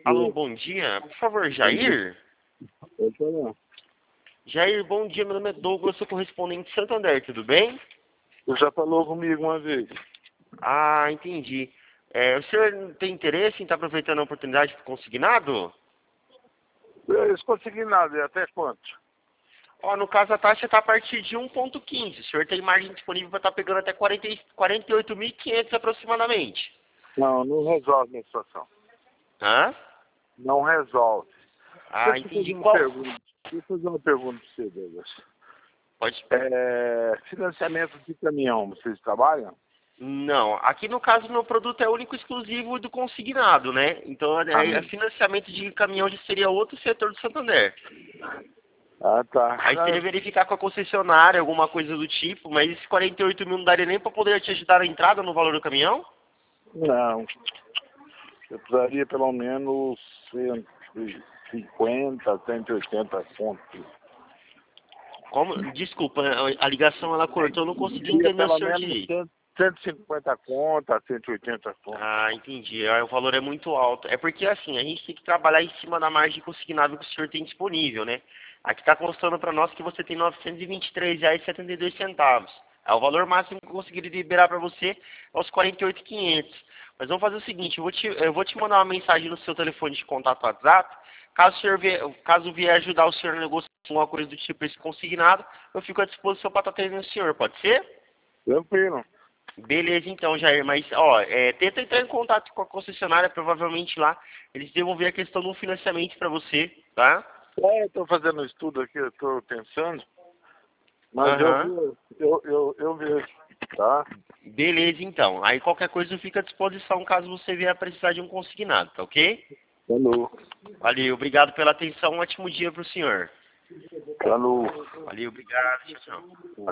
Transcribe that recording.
Alô, bom dia. Por favor, Jair? Pode falar. Jair, bom dia. Meu nome é Douglas, sou correspondente de Santander, tudo bem? Você já falou comigo uma vez. Ah, entendi. O senhor tem interesse em estar aproveitando a oportunidade para consignado? Eu consegui nada, e até quanto? Ó, no caso a taxa está a partir de 1,15. O senhor tem margem disponível para estar pegando até 48.500 aproximadamente. Não, não resolve minha situação. Hã? Não resolve. Ah, entendi. Qual? Deixa eu fazer uma pergunta para você, Douglas. Pode. Financiamento de caminhão, vocês trabalham? Não, aqui no caso meu produto é único e exclusivo do consignado, né? Então financiamento de caminhão já seria outro setor do Santander. Ah, tá. Aí seria verificar com a concessionária, alguma coisa do tipo, mas esses 48 mil não daria nem para poder te ajudar na entrada no valor do caminhão? Não. Eu precisaria pelo menos 150, 180 pontos. Como? Desculpa, a ligação ela cortou, eu não consegui entender o Pelo senhor menos direito. 150 contas, 180 contas. Ah, entendi. O valor é muito alto. É porque assim, a gente tem que trabalhar em cima da margem consignável que o senhor tem disponível, né? Aqui está constando para nós que você tem R$ 923,72. É o valor máximo que eu conseguiria liberar para você, é os 48.500. Mas vamos fazer o seguinte, eu vou te mandar uma mensagem no seu telefone de contato WhatsApp. Caso vier ajudar o senhor a negociar alguma coisa do tipo esse consignado, eu fico à disposição para estar atendendo o senhor, pode ser? Tranquilo. Beleza, então, Jair, mas, ó, tenta entrar em contato com a concessionária, provavelmente lá, eles devam ver a questão do financiamento para você, tá? Estou fazendo um estudo aqui, estou pensando, mas Aham. eu vejo, tá? Beleza, então. Aí qualquer coisa eu fico à disposição caso você vier a precisar de um consignado, tá ok? Falou. Valeu, obrigado pela atenção, um ótimo dia pro senhor. Falou. Valeu, obrigado, tchau, tchau.